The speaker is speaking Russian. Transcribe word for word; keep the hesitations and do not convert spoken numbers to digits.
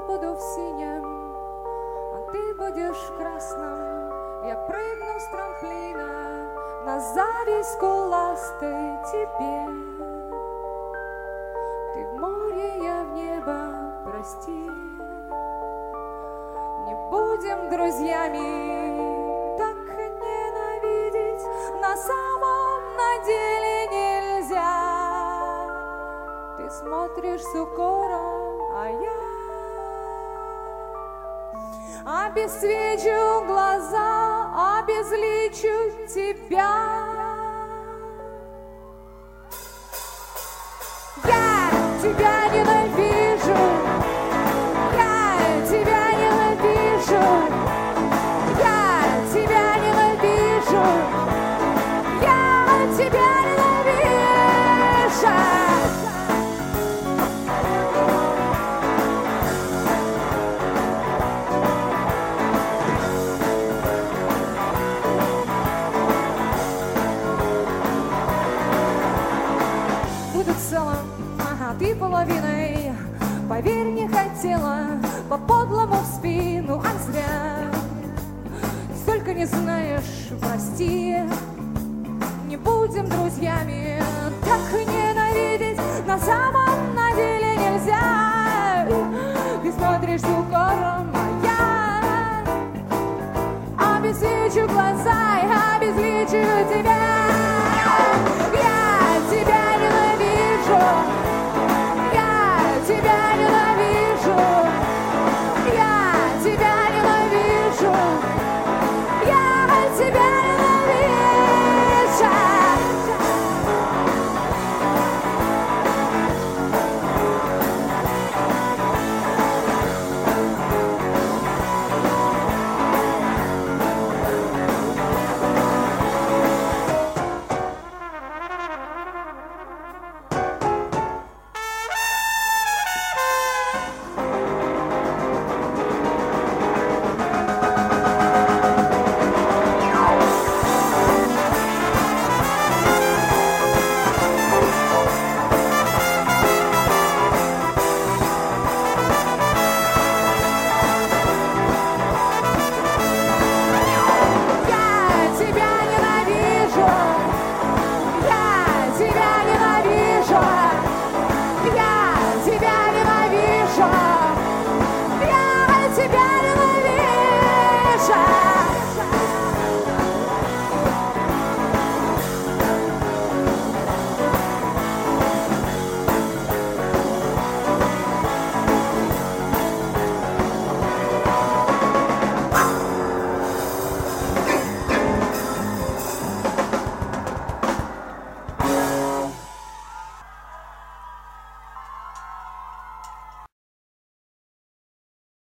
буду в синем, а ты будешь в красном. Я прыгну с трамплина на зависть скуластой тебе. Ты в море, я в небо, прости. Не будем друзьями, так ненавидеть на самом деле нельзя. Ты смотришь с укором, а я обесцвечу глаза, обезличу тебя. Я тебя ненавижу, я тебя ненавижу, я тебя ненавижу, я тебя ненавижу. Буду целым, ага, ты половиной. Поверь, не хотела по-подлому в спину, а зря. Столько не знаешь, прости. Не будем друзьями, так ненавидеть на самом деле нельзя. Ты смотришь с укором, а я обесвечу глаза и обезличу тебя.